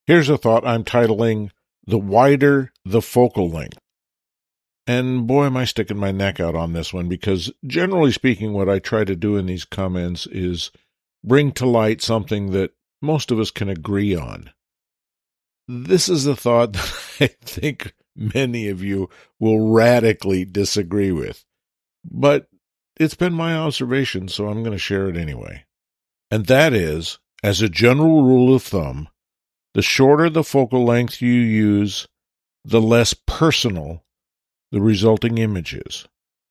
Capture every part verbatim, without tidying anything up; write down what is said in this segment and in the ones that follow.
Here's a thought I'm titling, The Wider the Focal Length. And boy, am I sticking my neck out on this one, because generally speaking, what I try to do in these comments is bring to light something that most of us can agree on. This is a thought that I think many of you will radically disagree with, but it's been my observation, so I'm going to share it anyway. And that is, as a general rule of thumb, the shorter the focal length you use, the less personal the resulting image is.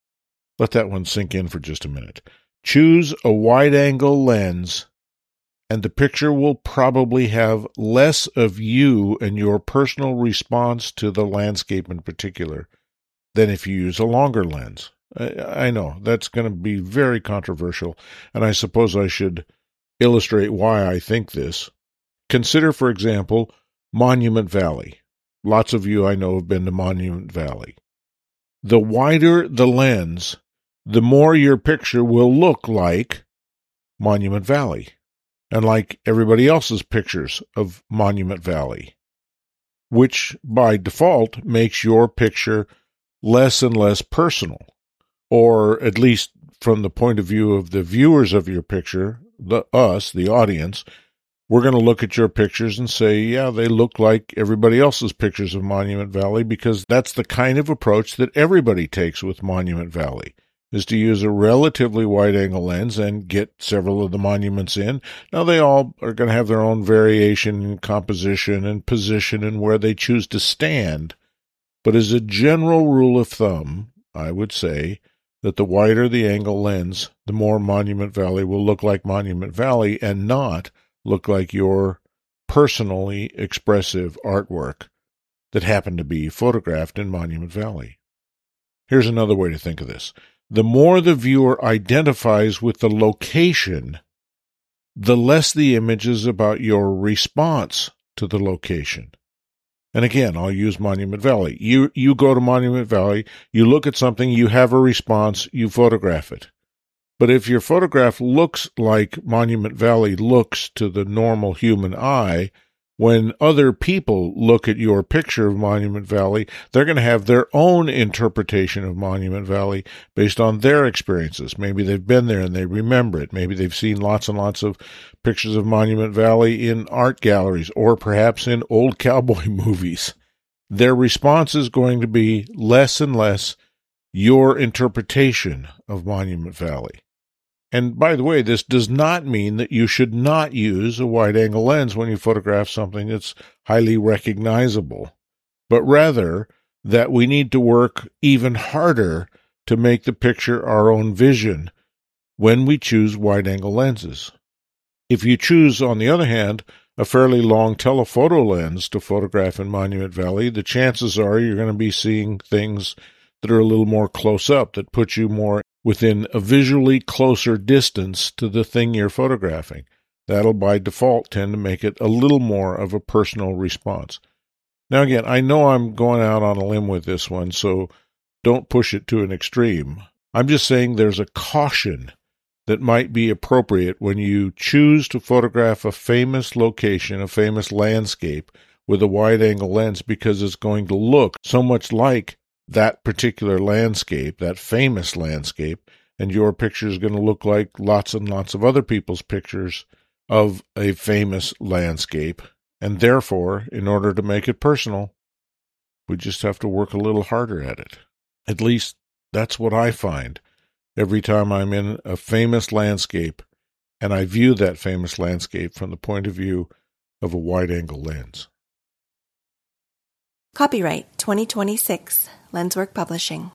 Let that one sink in for just a minute. Choose a wide-angle lens, and the picture will probably have less of you and your personal response to the landscape in particular than if you use a longer lens. I, I know, that's going to be very controversial, and I suppose I should illustrate why I think this. Consider, for example, Monument Valley. Lots of you I know have been to Monument Valley. The wider the lens, the more your picture will look like Monument Valley, and like everybody else's pictures of Monument Valley, which by default makes your picture less and less personal, or at least from the point of view of the viewers of your picture, the us, the audience, we're going to look at your pictures and say, yeah, they look like everybody else's pictures of Monument Valley, because that's the kind of approach that everybody takes with Monument Valley, is to use a relatively wide-angle lens and get several of the monuments in. Now, they all are going to have their own variation in composition and position and where they choose to stand, but as a general rule of thumb, I would say that the wider the angle lens, the more Monument Valley will look like Monument Valley and not look like your personally expressive artwork that happened to be photographed in Monument Valley. Here's another way to think of this. The more the viewer identifies with the location, the less the image is about your response to the location. And again, I'll use Monument Valley. You, you go to Monument Valley, you look at something, you have a response, you photograph it. But if your photograph looks like Monument Valley looks to the normal human eye, when other people look at your picture of Monument Valley, they're going to have their own interpretation of Monument Valley based on their experiences. Maybe they've been there and they remember it. Maybe they've seen lots and lots of pictures of Monument Valley in art galleries or perhaps in old cowboy movies. Their response is going to be less and less your interpretation of Monument Valley. And by the way, this does not mean that you should not use a wide-angle lens when you photograph something that's highly recognizable, but rather that we need to work even harder to make the picture our own vision when we choose wide-angle lenses. If you choose, on the other hand, a fairly long telephoto lens to photograph in Monument Valley, the chances are you're going to be seeing things that are a little more close up, that put you more within a visually closer distance to the thing you're photographing. That'll by default tend to make it a little more of a personal response. Now again, I know I'm going out on a limb with this one, so don't push it to an extreme. I'm just saying there's a caution that might be appropriate when you choose to photograph a famous location, a famous landscape, with a wide-angle lens, because it's going to look so much like that particular landscape, that famous landscape, and your picture is going to look like lots and lots of other people's pictures of a famous landscape. And therefore, in order to make it personal, we just have to work a little harder at it. At least that's what I find every time I'm in a famous landscape and I view that famous landscape from the point of view of a wide-angle lens. Copyright twenty twenty-six, Lenswork Publishing.